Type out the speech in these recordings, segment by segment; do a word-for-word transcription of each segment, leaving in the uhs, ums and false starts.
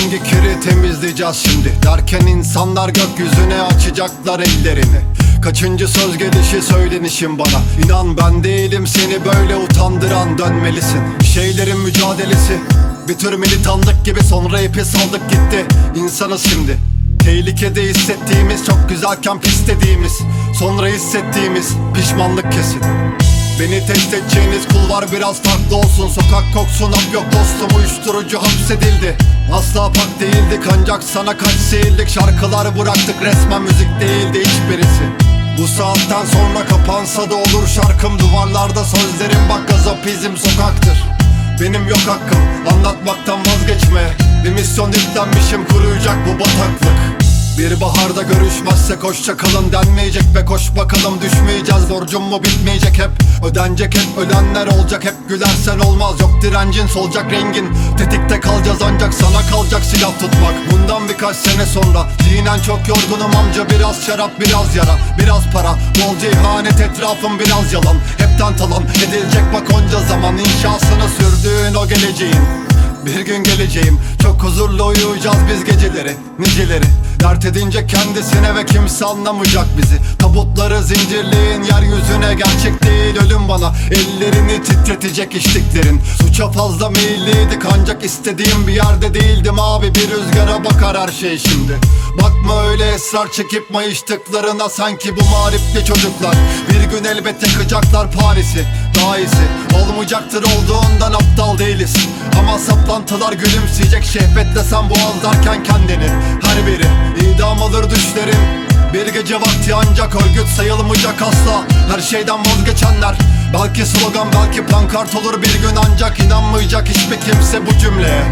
hangi kiri temizleyeceğiz şimdi derken insanlar gökyüzüne açacaklar ellerini. Kaçıncı söz gelişi söylenişim bana, İnan ben değilim seni böyle utandıran, dönmelisin. Bir şeylerin mücadelesi, bir tür militanlık gibi, sonra ipi saldık gitti. İnsanız şimdi, tehlikede hissettiğimiz, çok güzelken pis dediğimiz, sonra hissettiğimiz pişmanlık kesin. Beni test edeceğiniz kulvar biraz farklı olsun. Sokak koksun hap yok dostum, uyuşturucu hapsedildi. Asla pak değildik ancak sana kaç seyirlik şarkılar bıraktık, resmen müzik değildi hiçbirisi. Bu saatten sonra kapansa da olur şarkım, duvarlarda sözlerim bak gazapizm sokaktır. Benim yok hakkım anlatmaktan vazgeçmeye, bir misyon yüklenmişim kuruyacak bu bataklık. Bir baharda görüşmezsek hoşça kalın denmeyecek ve koş bakalım düşmeyeceğiz. Borcum mu bitmeyecek hep, ödenecek hep, ölenler olacak hep, gülersen olmaz. Yok direncin solacak rengin, tetikte kalacağız ancak sana kalacak silah tutmak. Bundan birkaç sene sonra zihnen çok yorgunum amca, biraz şarap biraz yara, biraz para, bolca ihanet, etrafım biraz yalan. Hepten talan edilecek bak onca zaman, inşasını sürdüğün o geleceğin. Bir gün geleceğim, çok huzurlu uyuyacağız biz geceleri, niceleri. Dert edince kendisine ve kimse anlamayacak bizi. Tabutları zincirleyin yeryüzüne, gerçek değil ölüm bana, ellerini titretecek içtiklerin. Suça fazla meyilliydik ancak istediğim bir yerde değildim abi. Bir rüzgara bakar her şey şimdi. Bakma öyle esrar çekip mayıştıklarına, sanki bu marifli çocuklar. Bir gün elbet yakacaklar Paris'i, daha iyisi olmayacaktır olduğundan aptal değiliz. Ama saplantılar gülümseyecek, şehvetle sen boğazlarken kendini. Her biri idam alır düşlerin, bir gece vakti ancak örgüt sayılmayacak asla. Her şeyden vazgeçenler, belki slogan belki pankart olur bir gün, ancak inanmayacak hiçbir kimse bu cümleye.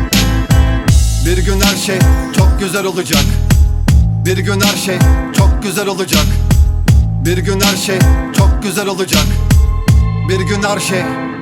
Bir gün her şey çok güzel olacak, bir gün her şey çok güzel olacak, bir gün her şey çok güzel olacak, bir gün her şey